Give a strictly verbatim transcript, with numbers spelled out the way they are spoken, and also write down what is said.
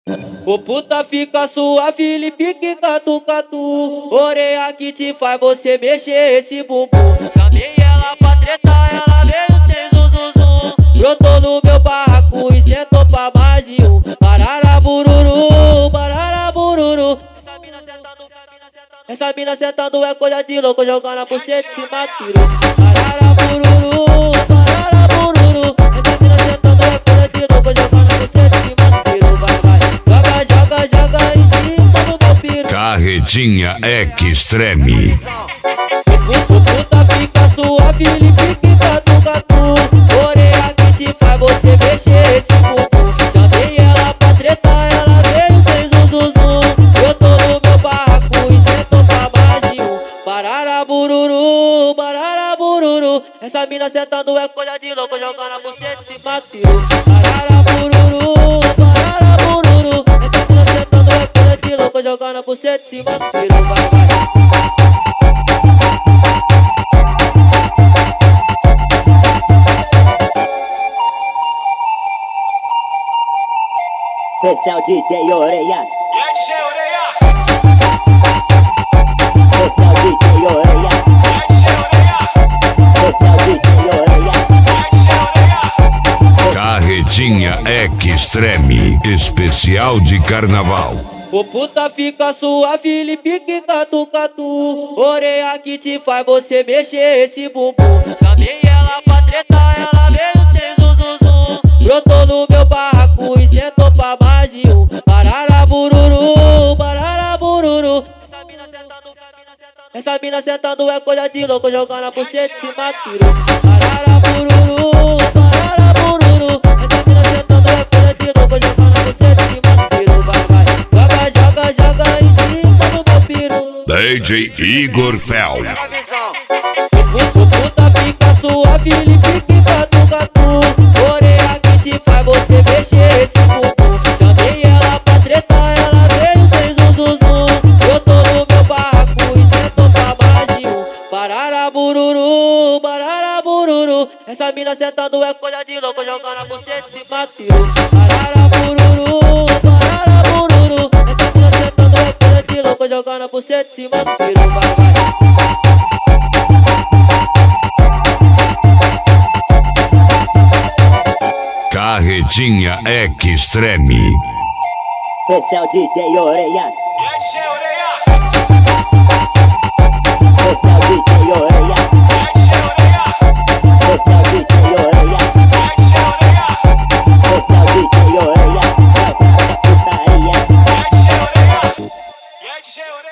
O puta fica suave, ele pique catu catu. Orelha que te faz você mexer esse bumbum. Chamei ela pra tretar, ela veio sem zum zum zum. Brotou no meu barraco e sentou pra mais de um. Barara bururu, barara bururu. Essa mina sentando é coisa de louco, jogando a buceta e se matirou. Barara bururu, barara bururu. Essa mina sentando é coisa de louco, jogando a buceta e se matirou. Vai, vai, joga, joga, joga em cima do meu piru. Carretinha Extreme. O puta fica suave, ele pique catu catu. Orelha que te faz você mexer esse bumbum. Chamei ela pra tretar, ela veio sem zum zum zum. Eu tô no meu barraco e sentou pra mais de um. Barara bururu, barara bururu. Essa mina sentando é coisa de louco, jogando a buceta e se matirou. Barara bururu, barara bururu. Essa mina sentando é coisa de louco, jogando a buceta e se matirou. Vai, vai. Esse é o D J Orelha. E aí, D J Orelha? Esse é o D J Orelha. E aí, D J Orelha? Esse é o D J Orelha. E aí, D J Orelha? Carretinha Extreme. Especial de carnaval. O puta fica suave, ele pique catu catu. Orelha que te faz você mexer esse bumbum. Chamei ela pra tretar, ela veio sem zum zum zum. Brotou no meu barraco e sentou pra mais de um. Barara bururu, barara bururu. Essa mina sentando, essa mina sentando é coisa de louco, jogando a buceta e se matirou. Barara bururu, barara bururu. Essa mina sentando é coisa de louco, jogando a buceta e se matirou. Vai, vai, joga, joga, joga em cima do meu piru. D J Igor Fel. O puta fica suave, ele pique catu catu. Orelha que te faz você mexer esse bumbum. Chamei ela pra tretar, ela veio sem zum zum zum. Eu tô no meu barraco e sentou pra mais de um. Barara bururu, barara bururu. Essa mina sentando é coisa de louco, jogando a buceta e se matirou. Barara bururu, barara bururu. Essa mina sentando é coisa de louco, jogando a buceta e se matirou. Vai, vai. Carretinha Extreme. Esse é o D J Orelha. E aí, D J Orelha? Esse é o D J Orelha. E aí, D J Orelha? Esse é o D J Orelha. E aí, D J Orelha? Esse é o D J Orelha. Vai pra putaria. E aí, D J Orelha? E aí, D J Orelha?